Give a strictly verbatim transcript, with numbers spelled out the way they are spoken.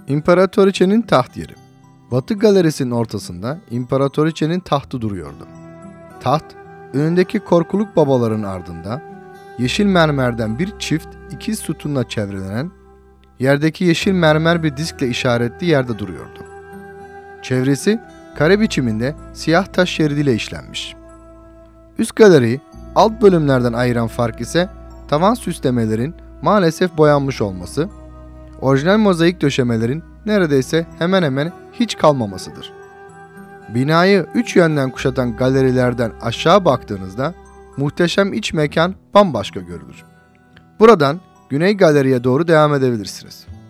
İmparatoriçe'nin taht yeri. Batı galerisinin ortasında İmparatoriçe'nin tahtı duruyordu. Taht, önündeki korkuluk babaların ardında yeşil mermerden bir çift ikiz sütunla çevrelenen, yerdeki yeşil mermer bir diskle işaretli yerde duruyordu. Çevresi kare biçiminde siyah taş şeridiyle işlenmiş. Üst galeriyi alt bölümlerden ayıran fark ise tavan süslemelerin maalesef boyanmış olması, orijinal mozaik döşemelerin neredeyse hemen hemen hiç kalmamasıdır. Binayı üç yönden kuşatan galerilerden aşağı baktığınızda muhteşem iç mekan bambaşka görülür. Buradan Güney Galeri'ye doğru devam edebilirsiniz.